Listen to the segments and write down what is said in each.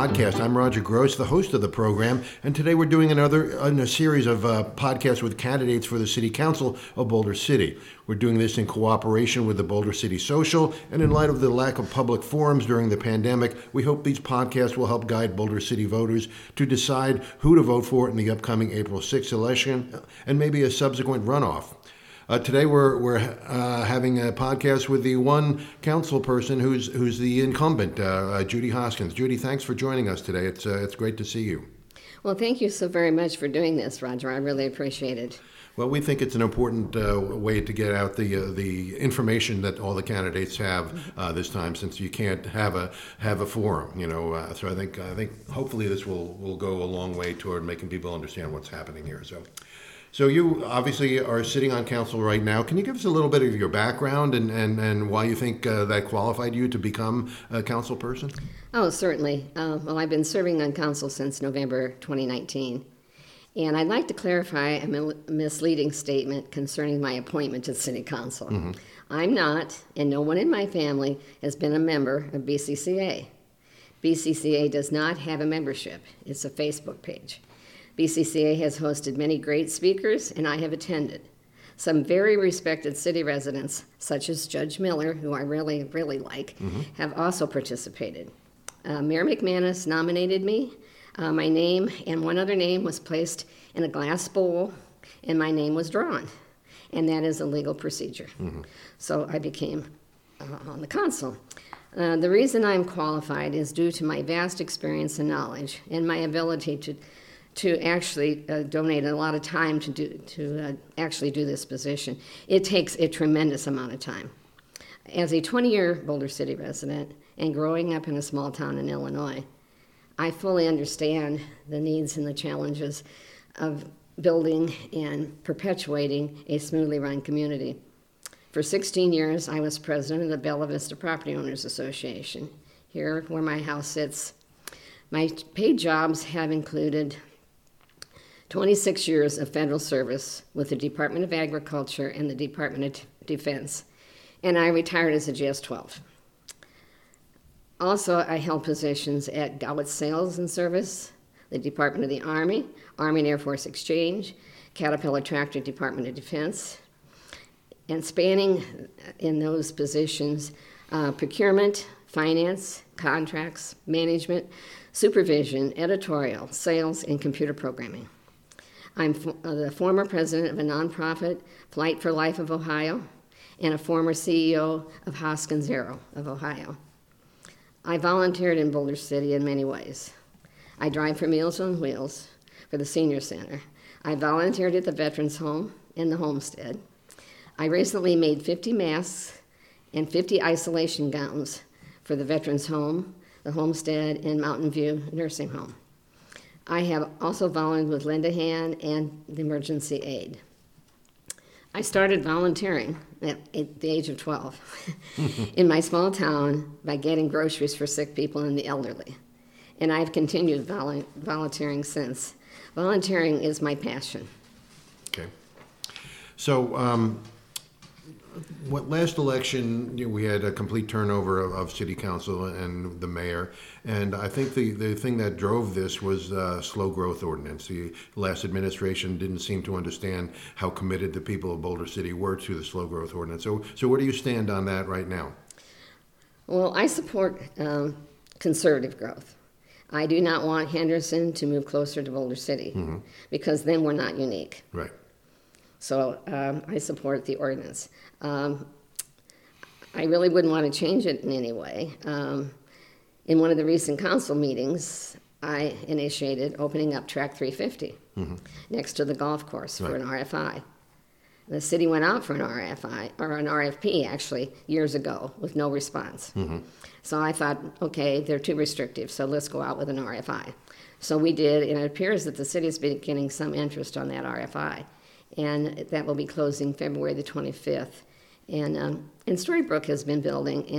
Podcast. I'm Roger Gross, the host of the program, and today we're doing another in a series of podcasts with candidates for the City Council of Boulder City. We're doing this in cooperation with the Boulder City Social, and in light of the lack of public forums during the pandemic, we hope these podcasts will help guide Boulder City voters to decide who to vote for in the upcoming April 6th election and maybe a subsequent runoff. Today we're having a podcast with the one council person who's the incumbent, Judy Hoskins. Judy, thanks for joining us today. It's great to see you. Well, thank you so very much for doing this, Roger. I really appreciate it. Well, we think it's an important way to get out the information that all the candidates have this time, since you can't have a forum, So I think hopefully this will go a long way toward making people understand what's happening here. So you obviously are sitting on council right now. Can you give us a little bit of your background and why you think that qualified you to become a council person? Oh, certainly. Well, I've been serving on council since November 2019. And I'd like to clarify a misleading statement concerning my appointment to the City Council. Mm-hmm. I'm not, and no one in my family has been a member of BCCA. BCCA does not have a membership. It's a Facebook page. BCCA has hosted many great speakers, and I have attended. Some very respected city residents, such as Judge Miller, who I really, really like, have also participated. Mayor McManus nominated me. My name and one other name was placed in a glass bowl, and my name was drawn. And that is a legal procedure. Mm-hmm. So I became on the council. The reason I'm qualified is due to my vast experience and knowledge and my ability to actually donate a lot of time to actually do this position. It takes a tremendous amount of time. As a 20-year Boulder City resident and growing up in a small town in Illinois, I fully understand the needs and the challenges of building and perpetuating a smoothly run community. For 16 years, I was president of the Bella Vista Property Owners Association, here where my house sits. My paid jobs have included 26 years of federal service with the Department of Agriculture and the Department of Defense, and I retired as a GS-12. Also, I held positions at Gowitz Sales and Service, the Department of the Army, Army and Air Force Exchange, Caterpillar Tractor, Department of Defense, and spanning in those positions procurement, finance, contracts, management, supervision, editorial, sales, and computer programming. I'm the former president of a nonprofit, Flight for Life of Ohio, and a former CEO of Hoskins Aero of Ohio. I volunteered in Boulder City in many ways. I drive for Meals on Wheels for the Senior Center. I volunteered at the Veterans Home and the Homestead. I recently made 50 masks and 50 isolation gowns for the Veterans Home, the Homestead, and Mountain View Nursing Home. I have also volunteered with Lend a Hand and the Emergency Aid. I started volunteering at the age of 12 in my small town by getting groceries for sick people and the elderly. And I've continued volunteering since. Volunteering is my passion. Okay. So, what last election, we had a complete turnover of city council and the mayor, and I think the thing that drove this was slow growth ordinance. The last administration didn't seem to understand how committed the people of Boulder City were to the slow growth ordinance. So where do you stand on that right now? Well, I support conservative growth. I do not want Henderson to move closer to Boulder City, because then we're not unique. Right. So I support the ordinance. I really wouldn't want to change it in any way. In one of the recent council meetings, I initiated opening up Track 350 next to the golf course for an RFI. The city went out for an RFI, or an RFP actually, years ago with no response. So I thought, okay, they're too restrictive, so let's go out with an RFI. So we did, and it appears that the city is getting some interest on that RFI. And that will be closing February the 25th. And Storybrooke has been building, and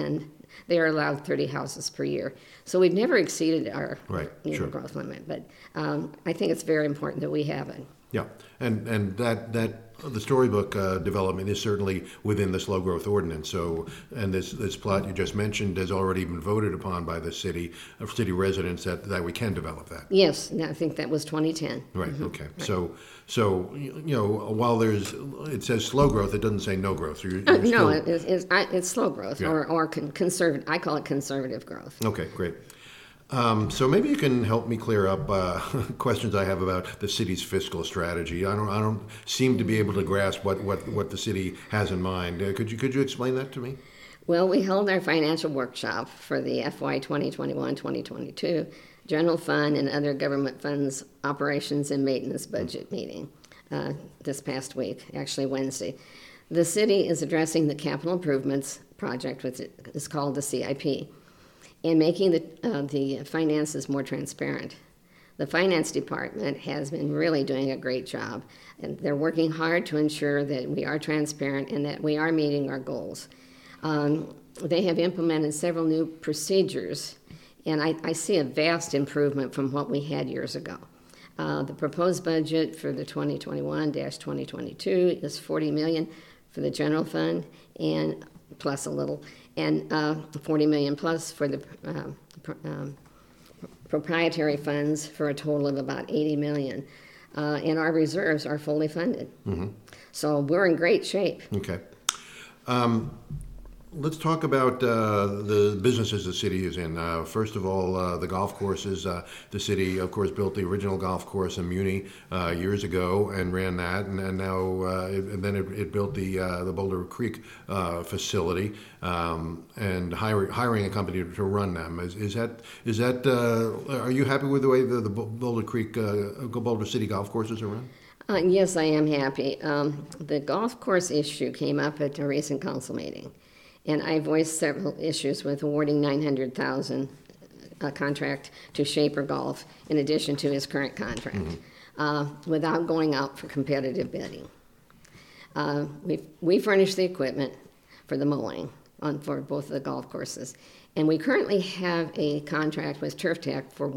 they are allowed 30 houses per year. So we've never exceeded our Right, sure. growth limit, but I think it's very important that we have it. Yeah, and that the storybook development is certainly within the slow growth ordinance. So, and this plot you just mentioned has already been voted upon by the city residents that we can develop that. Yes, I think that was 2010. Right. Okay. Right. So while it says slow growth, it doesn't say no growth. No, it's slow growth, Yeah. or conservative. I call it conservative growth. Okay. Great. So maybe you can help me clear up questions I have about the city's fiscal strategy. I don't seem to be able to grasp what the city has in mind. Could you explain that to me? Well, we held our financial workshop for the FY 2021-2022 general fund and other government funds operations and maintenance budget meeting this past week, actually Wednesday. The city is addressing the capital improvements project, which is called the CIP, and making the finances more transparent. The finance department has been really doing a great job, and they're working hard to ensure that we are transparent and that we are meeting our goals. They have implemented several new procedures, and I see a vast improvement from what we had years ago. The proposed budget for the 2021-2022 is $40 million for the general fund, and plus a little, and $40 million plus for the proprietary funds, for a total of about $80 million. And our reserves are fully funded. Mm-hmm. So we're in great shape. Okay. Let's talk about the businesses the city is in. First of all, the golf courses. The city, of course, built the original golf course in Muni years ago and ran that, and now then it built the Boulder Creek facility and hiring a company to run them. Is that are you happy with the way the Boulder Creek Boulder City golf courses are run? Yes, I am happy. The golf course issue came up at a recent council meeting. And I voiced several issues with awarding $900,000 contract to Shaper Golf in addition to his current contract, without going out for competitive bidding. We furnished the equipment for the mowing for both of the golf courses, and we currently have a contract with Turf Tech for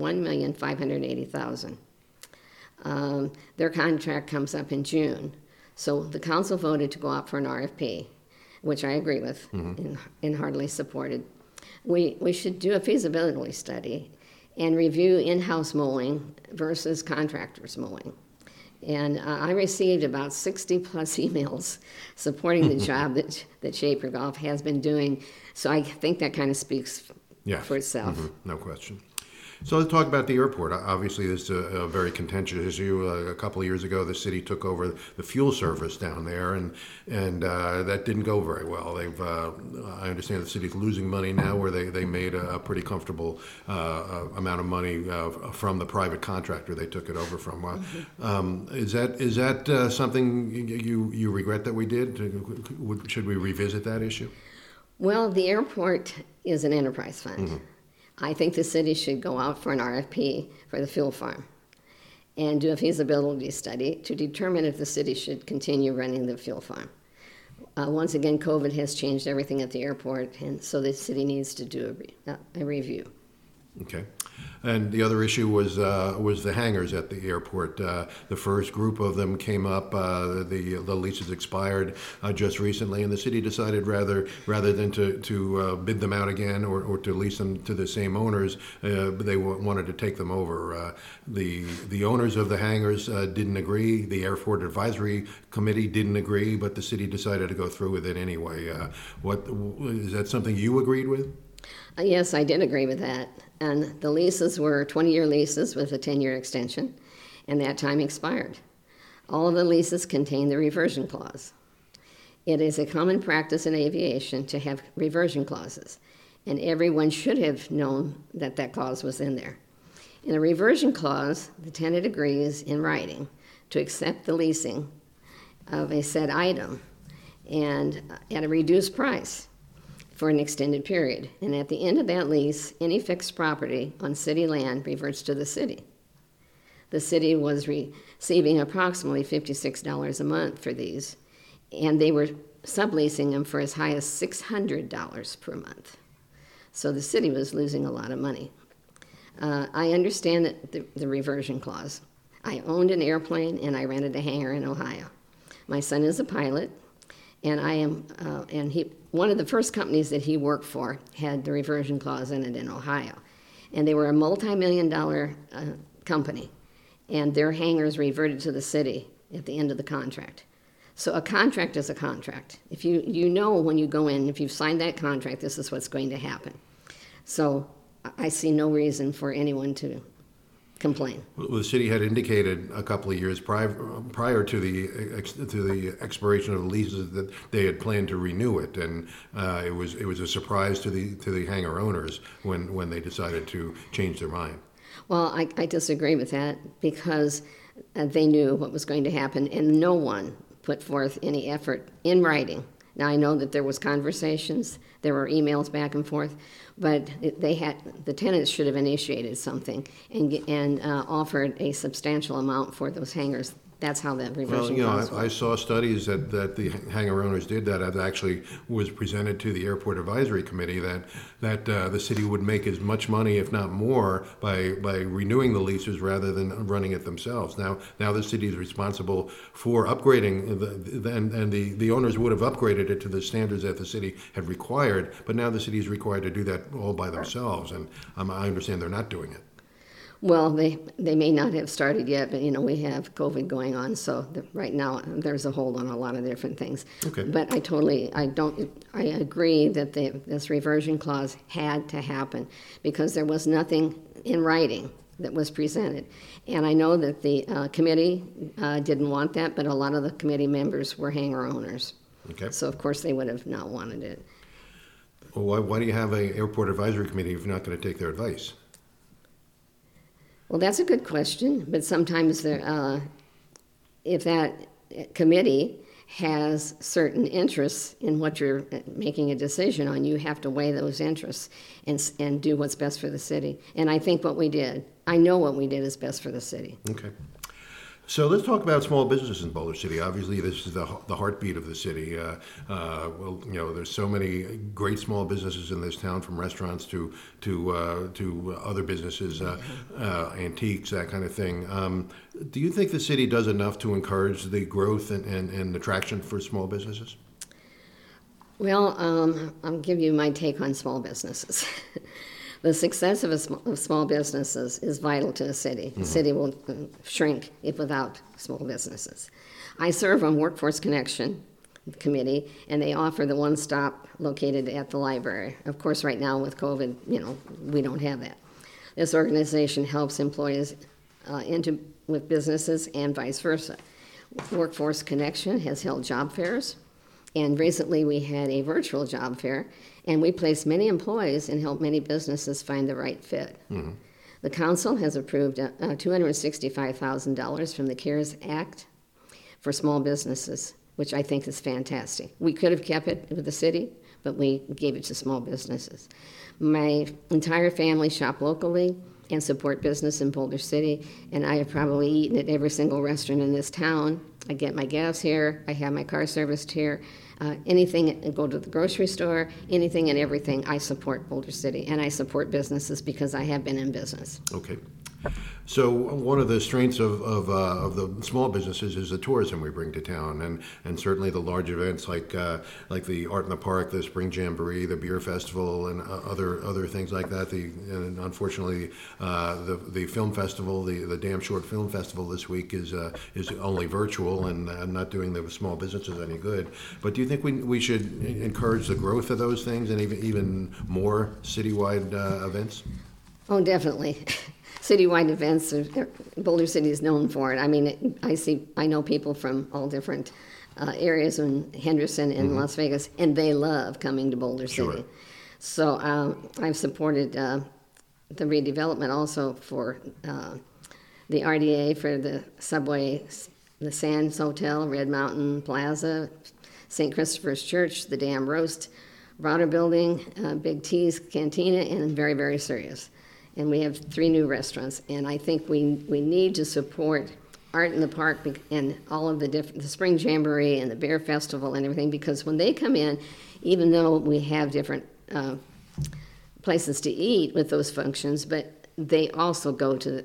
$1,580,000. Their contract comes up in June, so the council voted to go out for an RFP, which I agree with and heartily supported. We should do a feasibility study and review in-house mowing versus contractors mowing. And I received about 60 plus emails supporting the job that Shaper Golf has been doing. So I think that kind of speaks for itself. Mm-hmm. No question. So let's talk about the airport. Obviously, this is a very contentious issue. A couple of years ago, the city took over the fuel service down there, and that didn't go very well. I understand the city's losing money now, where they made a pretty comfortable amount of money from the private contractor they took it over from. Is that something you regret that we did? Should we revisit that issue? Well, the airport is an enterprise fund. Mm-hmm. I think the city should go out for an RFP for the fuel farm and do a feasibility study to determine if the city should continue running the fuel farm. Once again, COVID has changed everything at the airport, and so the city needs to do a review. Okay. And the other issue was the hangars at the airport. The first group of them came up. The leases expired just recently, and the city decided rather than to bid them out again or to lease them to the same owners, they wanted to take them over. The owners of the hangars didn't agree. The Airport Advisory Committee didn't agree, but the city decided to go through with it anyway. Is that something you agreed with? Yes, I did agree with that. And the leases were 20-year leases with a 10-year extension, and that time expired. All of the leases contain the reversion clause. It is a common practice in aviation to have reversion clauses, and everyone should have known that clause was in there. In a reversion clause, the tenant agrees in writing to accept the leasing of a said item and at a reduced price for an extended period. And at the end of that lease, any fixed property on city land reverts to the city. The city was receiving approximately $56 a month for these, and they were subleasing them for as high as $600 per month. So the city was losing a lot of money. I understand that the reversion clause. I owned an airplane and I rented a hangar in Ohio. My son is a pilot, and one of the first companies that he worked for had the reversion clause in it in Ohio. And they were a multi-million-dollar company, and their hangars reverted to the city at the end of the contract. So a contract is a contract. If you know when you go in, if you've signed that contract, this is what's going to happen. So I see no reason for anyone to complain. Well, the city had indicated a couple of years prior to the expiration of the leases that they had planned to renew it, and it was a surprise to the hangar owners when they decided to change their mind. Well, I disagree with that because they knew what was going to happen, and no one put forth any effort in writing. Now, I know that there was conversations, there were emails back and forth, but the tenants should have initiated something and offered a substantial amount for those hangars. That's how that reversion clause I saw studies that the hangar owners did that. It actually was presented to the Airport Advisory Committee that the city would make as much money, if not more, by renewing the leases rather than running it themselves. Now the city is responsible for upgrading, and the owners would have upgraded it to the standards that the city had required, but now the city is required to do that all by themselves, and I understand they're not doing it. Well, they may not have started yet, but we have COVID going on, so right now there's a hold on a lot of different things. Okay. But I agree that this reversion clause had to happen because there was nothing in writing that was presented. And I know that the committee didn't want that, but a lot of the committee members were hangar owners. Okay. So of course they would have not wanted it. Well, why do you have an Airport Advisory Committee if you're not going to take their advice? Well, that's a good question, but sometimes if that committee has certain interests in what you're making a decision on, you have to weigh those interests and do what's best for the city. And I think what we did, I know what we did is best for the city. Okay. So let's talk about small businesses in Boulder City. Obviously, this is the heartbeat of the city. There's so many great small businesses in this town, from restaurants to other businesses, antiques, that kind of thing. Do you think the city does enough to encourage the growth and attraction for small businesses? Well, I'll give you my take on small businesses. The success of small businesses is vital to a city. Mm-hmm. The city will shrink without small businesses. I serve on Workforce Connection Committee, and they offer the one-stop located at the library. Of course, right now with COVID, we don't have that. This organization helps employees with businesses and vice versa. Workforce Connection has held job fairs, and recently we had a virtual job fair, and we placed many employees and helped many businesses find the right fit. Mm-hmm. The council has approved $265,000 from the CARES Act for small businesses, which I think is fantastic. We could have kept it with the city, but we gave it to small businesses. My entire family shop locally and support business in Boulder City, and I have probably eaten at every single restaurant in this town. I get my gas here, I have my car serviced here. Anything, go to the grocery store, anything and everything, I support Boulder City, and I support businesses because I have been in business. Okay. So one of the strengths of the small businesses is the tourism we bring to town, and certainly the large events like the Art in the Park, the Spring Jamboree, the Beer Festival, and other things like that. And unfortunately, the film festival, the Damn Short Film Festival this week is only virtual and not doing the small businesses any good. But do you think we should encourage the growth of those things and even more citywide events? Oh, definitely. Citywide events, Boulder City is known for it. I mean, I know people from all different areas in Henderson and Las Vegas, and they love coming to Boulder City. Sure. So I've supported the redevelopment also for the RDA for the subway, the Sands Hotel, Red Mountain Plaza, St. Christopher's Church, the Dam Roast, Broader Building, Big T's Cantina, and Very, Very Serious. And we have 3 new restaurants, and I think we need to support Art in the Park and all of the Spring Jamboree and the Bear Festival and everything, because when they come in, even though we have different places to eat with those functions, but they also go to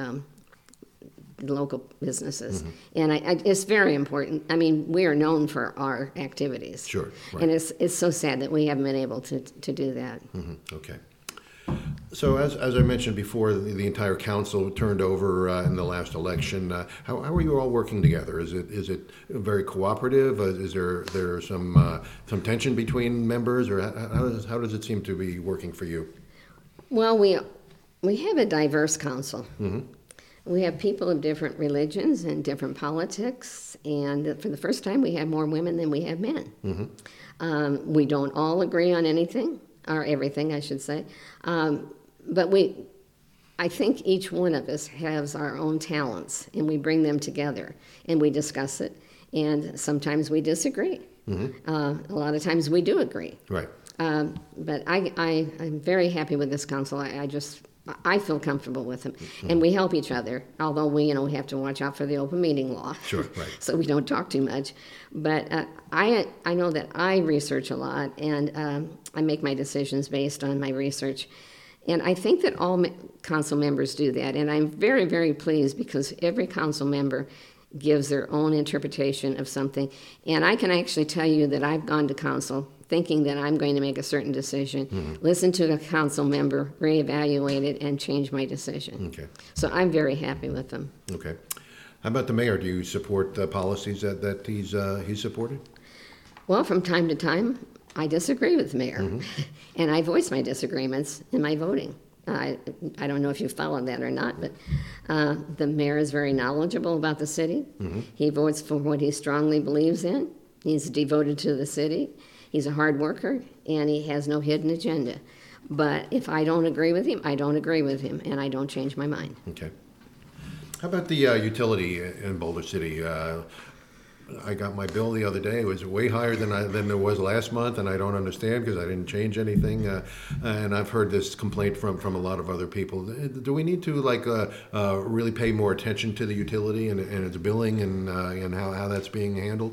the local businesses. And it's very important. I mean, we are known for our activities. Sure, right. And it's so sad that we haven't been able to do that. Okay. So as I mentioned before, the entire council turned over in the last election. How are you all working together? Is it very cooperative? Is there some tension between members, or how does it seem to be working for you? Well, we have a diverse council. We have people of different religions and different politics, and for the first time, we have more women than we have men. We don't all agree on anything, or everything, I should say, but I think each one of us has our own talents, and we bring them together, and we discuss it, and sometimes we disagree. A lot of times we do agree. Right. But I'm very happy with this council. I feel comfortable with them, and we help each other. Although we have to watch out for the open meeting law, Sure, right. so we don't talk too much. But I know that I research a lot, and I make my decisions based on my research. And I think that all council members do that, and I'm very, very pleased because every council member gives their own interpretation of something. And I can actually tell you that I've gone to council thinking that I'm going to make a certain decision, listen to a council member, reevaluate it, and change my decision. Okay. So I'm very happy with them. Okay. How about the mayor? Do you support the policies that he's supported? Well, from time to time, I disagree with the mayor, and I voice my disagreements in my voting. I don't know if you followed that or not, but the mayor is very knowledgeable about the city. He votes for what he strongly believes in. He's devoted to the city. He's a hard worker, and he has no hidden agenda. But if I don't agree with him, I don't agree with him, and I don't change my mind. Okay. How about the utility in Boulder City? I got my bill the other day. It was way higher than it was last month, and I don't understand because I didn't change anything. And I've heard this complaint from a lot of other people. Do we need to really pay more attention to the utility and its billing and how that's being handled?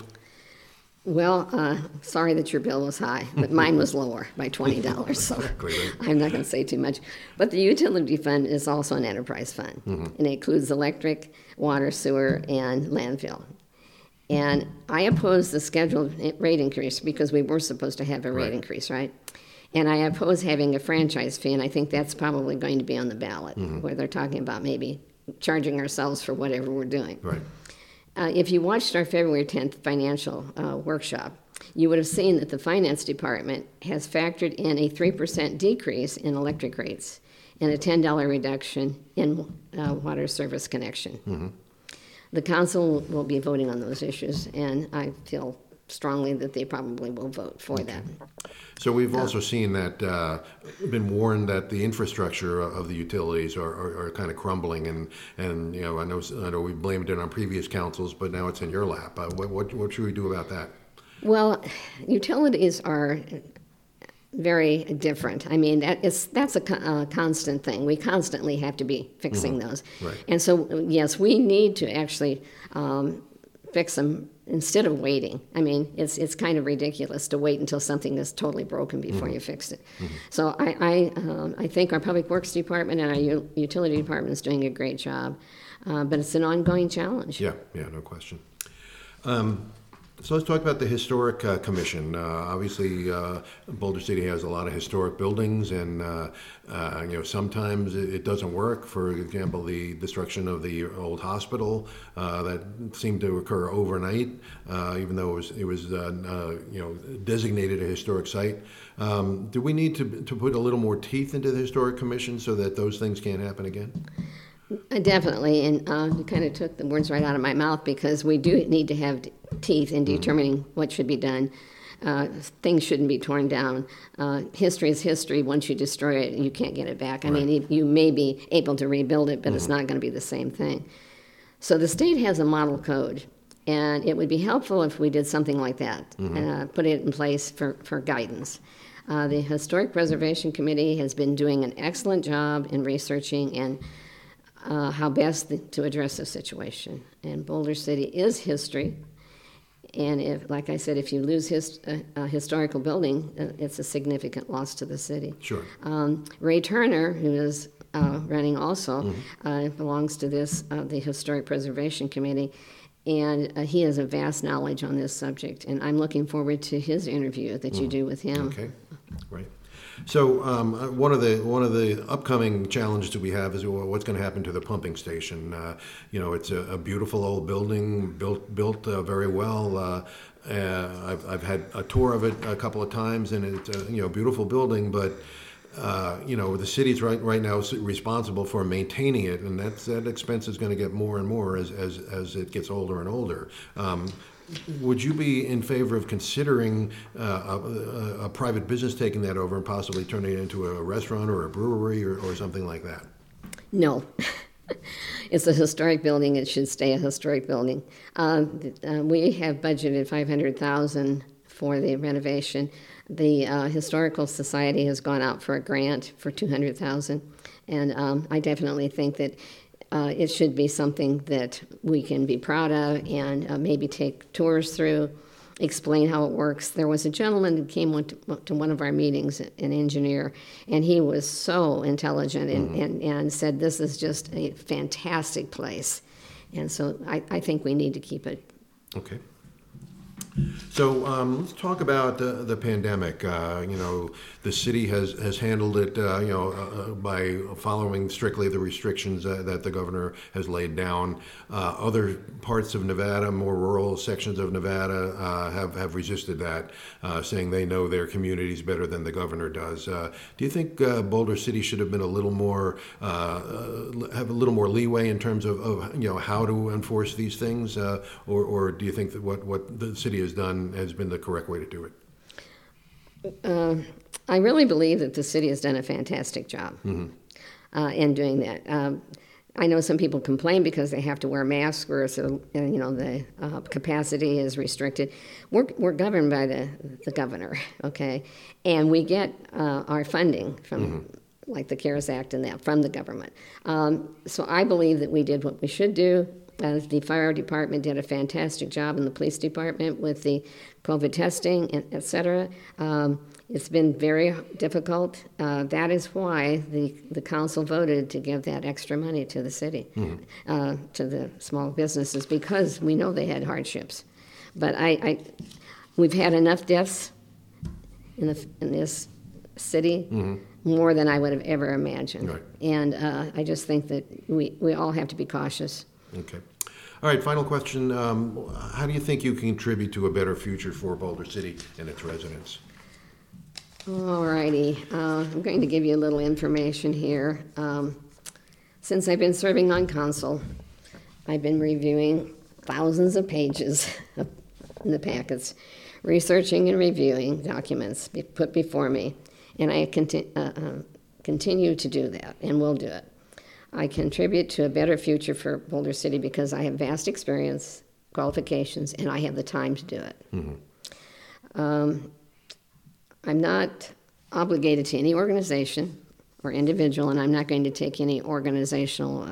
Well, sorry that your bill was high, but mine was lower by $20, so I'm not going to say too much. But the utility fund is also an enterprise fund, and it includes electric, water, sewer, and landfill. And I oppose the scheduled rate increase because we were supposed to have a rate increase, right? And I oppose having a franchise fee, and I think that's probably going to be on the ballot, where they're talking about maybe charging ourselves for whatever we're doing. Right. If you watched our February 10th financial workshop, you would have seen that the finance department has factored in a 3% decrease in electric rates and a $10 reduction in water service connection. The council will be voting on those issues, and I feel strongly that they probably will vote for that. So we've also seen that, been warned that the infrastructure of the utilities are kind of crumbling, and I know we blamed it on previous councils, but now it's in your lap. What should we do about that? Well, utilities are very different. I mean, that's a constant thing. We constantly have to be fixing those. Right. And so, yes, we need to actually fix them instead of waiting. I mean, it's kind of ridiculous to wait until something is totally broken before you fix it. So I think our Public Works Department and our Utility Department is doing a great job, but it's an ongoing challenge. Yeah, no question. So let's talk about the Historic Commission. Obviously, Boulder City has a lot of historic buildings, and sometimes it doesn't work. For example, the destruction of the old hospital that seemed to occur overnight, even though it was designated a historic site. Do we need to put a little more teeth into the Historic Commission so that those things can't happen again? Definitely, and you kind of took the words right out of my mouth, because we do need to have teeth in determining what should be done. Things shouldn't be torn down. History is history. Once you destroy it, you can't get it back. I mean, you may be able to rebuild it, but it's not going to be the same thing. So the state has a model code, and it would be helpful if we did something like that, put it in place for guidance. The Historic Preservation Committee has been doing an excellent job in researching and how best to address the situation. And Boulder City is history, And if, like I said, if you lose a historical building, it's a significant loss to the city. Sure. Ray Turner, who is running also, belongs to the Historic Preservation Committee, and he has a vast knowledge on this subject. And I'm looking forward to his interview that you do with him. Okay, right. So one of the upcoming challenges that we have is what's going to happen to the pumping station. It's a beautiful old building, built very well. I've had a tour of it a couple of times, and it's a beautiful building, but the city's right now responsible for maintaining it, and that expense is going to get more and more as it gets older and older. Would you be in favor of considering a private business taking that over and possibly turning it into a restaurant or a brewery or something like that? No. It's a historic building. It should stay a historic building. We have budgeted $500,000 for the renovation. The Historical Society has gone out for a grant for $200,000, and I definitely think that it should be something that we can be proud of and maybe take tours through, explain how it works. There was a gentleman who came to one of our meetings, an engineer, and he was so intelligent and said, this is just a fantastic place. And so I think we need to keep it. Okay. So let's talk about the pandemic. The city has handled it, by following strictly the restrictions that the governor has laid down. Other parts of Nevada, more rural sections of Nevada, have resisted that, saying they know their communities better than the governor does. Do you think Boulder City should have been a little more, have a little more leeway in terms of how to enforce these things, or do you think that what the city has done has been the correct way to do it? I really believe that the city has done a fantastic job in doing that. I know some people complain because they have to wear masks, or so the capacity is restricted. We're governed by the governor, okay, and we get our funding from like the CARES Act and that from the government. So I believe that we did what we should do. The fire department did a fantastic job, and the police department with the COVID testing, et cetera. It's been very difficult. That is why the council voted to give that extra money to the city, to the small businesses, because we know they had hardships. But we've had enough deaths in this city, more than I would have ever imagined. Right. And I just think that we all have to be cautious. Okay. All right, final question. How do you think you can contribute to a better future for Boulder City and its residents? All righty. I'm going to give you a little information here. Since I've been serving on council, I've been reviewing thousands of pages in the packets, researching and reviewing documents put before me, and I continue to do that, and will do it. I contribute to a better future for Boulder City because I have vast experience, qualifications, and I have the time to do it. I'm not obligated to any organization or individual, and I'm not going to take any organizational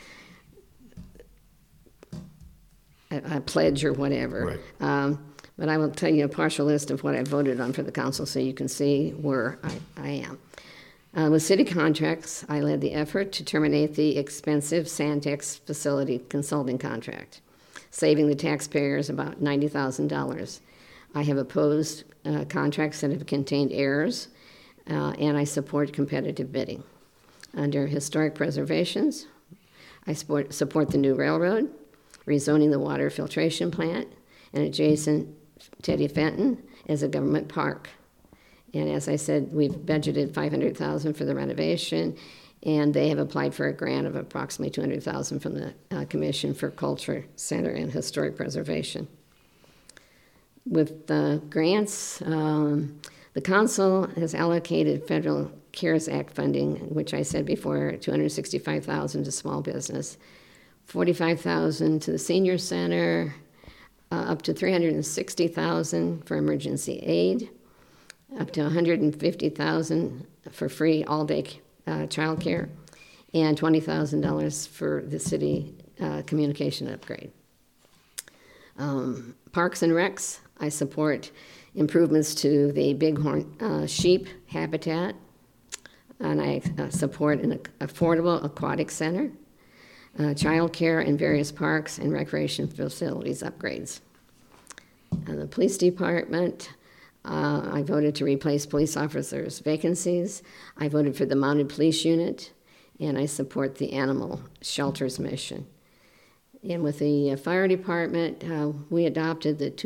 a pledge or whatever. Right. But I will tell you a partial list of what I voted on for the council so you can see where I am. With city contracts, I led the effort to terminate the expensive Santex facility consulting contract, saving the taxpayers about $90,000. I have opposed contracts that have contained errors, and I support competitive bidding. Under historic preservations, I support the new railroad, rezoning the water filtration plant, and adjacent Teddy Fenton as a government park. And as I said, we've budgeted $500,000 for the renovation, and they have applied for a grant of approximately $200,000 from the Commission for Culture Center and Historic Preservation. With the grants, the council has allocated federal CARES Act funding, which I said before, $265,000 to small business, $45,000 to the senior center, up to $360,000 for emergency aid, up to $150,000 for free all-day child care, and $20,000 for the city communication upgrade. Parks and Recs, I support improvements to the bighorn sheep habitat, and I support an affordable aquatic center, child care in various parks and recreation facilities upgrades. The police department, I voted to replace police officers' vacancies. I voted for the mounted police unit, and I support the animal shelters mission. And with the fire department, we adopted the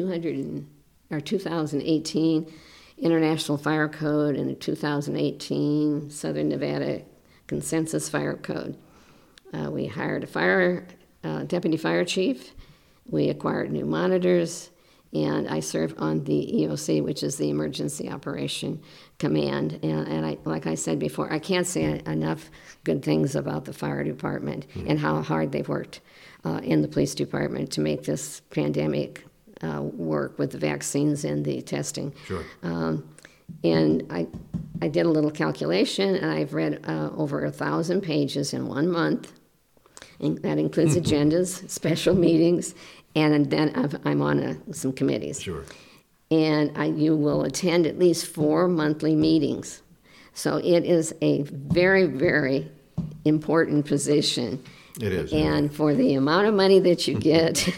2018 International Fire Code and the 2018 Southern Nevada Consensus Fire Code. We hired a deputy fire chief. We acquired new monitors, and I serve on the EOC, which is the Emergency Operation Command. And like I said before, I can't say enough good things about the fire department and how hard they've worked in the police department to make this pandemic work with the vaccines and the testing. Sure. And I did a little calculation, and I've read over 1,000 pages in 1 month. And that includes agendas, special meetings, and then I'm on some committees. Sure. And you will attend at least 4 monthly meetings. So it is a very, very important position. It is. And for the amount of money that you get,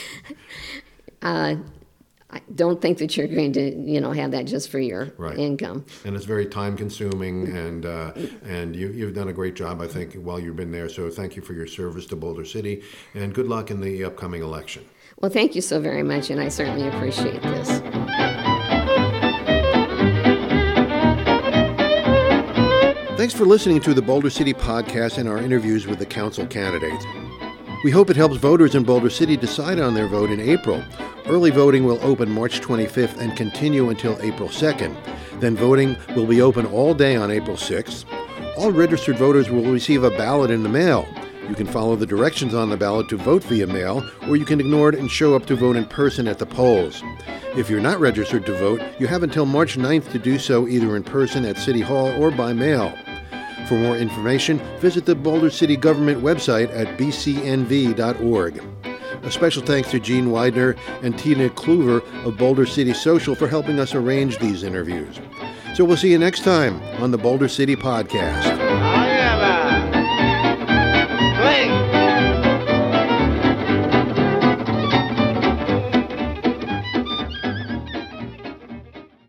I don't think that you're going to, have that just for your income. And it's very time consuming, and you've done a great job, I think, while you've been there. So thank you for your service to Boulder City, and good luck in the upcoming election. Well, thank you so very much, and I certainly appreciate this. Thanks for listening to the Boulder City Podcast and our interviews with the council candidates. We hope it helps voters in Boulder City decide on their vote in April. Early voting will open March 25th and continue until April 2nd. Then voting will be open all day on April 6th. All registered voters will receive a ballot in the mail. You can follow the directions on the ballot to vote via mail, or you can ignore it and show up to vote in person at the polls. If you're not registered to vote, you have until March 9th to do so either in person at City Hall or by mail. For more information, visit the Boulder City Government website at bcnv.org. A special thanks to Gene Widener and Tina Kluver of Boulder City Social for helping us arrange these interviews. So we'll see you next time on the Boulder City Podcast.